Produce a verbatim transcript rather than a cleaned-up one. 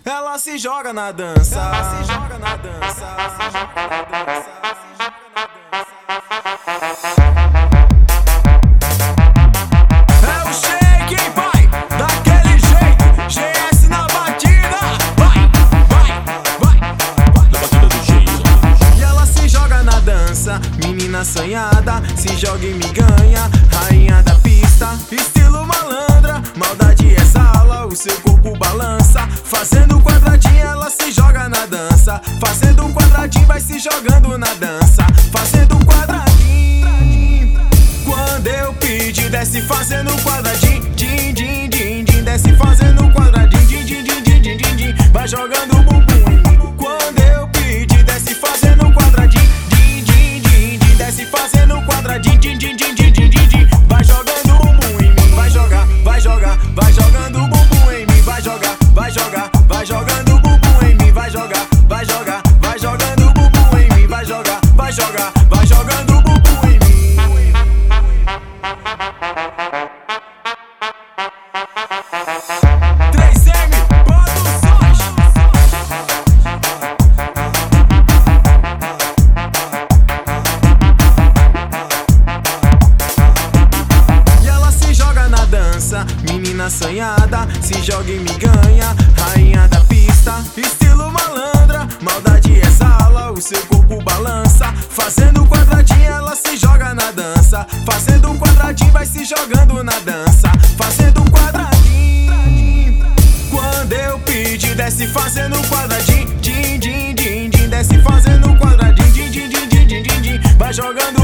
Ela se joga na dança, ela se joga na dança, ela se joga na dança, ela se joga na dança. É o shake, vai, daquele jeito, G S na batida, vai, vai, vai, vai, na batida do Jason. E ela se joga na dança, menina assanhada, se joga e me ganha, rainha da pista, estilo malandra, maldade exala, o seu corpo balança, fazendo quadradinho ela se joga na dança, fazendo um quadradinho vai se jogando na dança, fazendo um quadradinho. Quando eu pedi desce fazendo um quadradinho, din din din din, desce fazendo um quadradinho, din din din din din din din, vai jogando o bumbum em mim. Quando eu pedi desce fazendo um quadradinho, din din din din, desce fazendo um quadradinho, din din din din din din, vai jogando o bumbum em mim, vai jogar, vai jogar, vai jogando o bumbum em mim, vai jogar, vai jogar, vai jogando o bumbum em mim, vai jogar, vai jogar, vai jogando o bumbum em mim, vai jogar, vai jogar, vai jogando o bumbum em mim. três M Produções. E ela se joga na dança, menina assanhada, se joga e me ganha, rainha da pista, estilo malandra, maldade exala, o seu corpo balança, fazendo um quadradinho ela se joga na dança, fazendo um quadradinho vai se jogando na dança, fazendo um quadradinho. Quando eu pedi desce fazendo um quadradinho, din din din din, desce fazendo um quadradinho, din din din din din din, vai jogando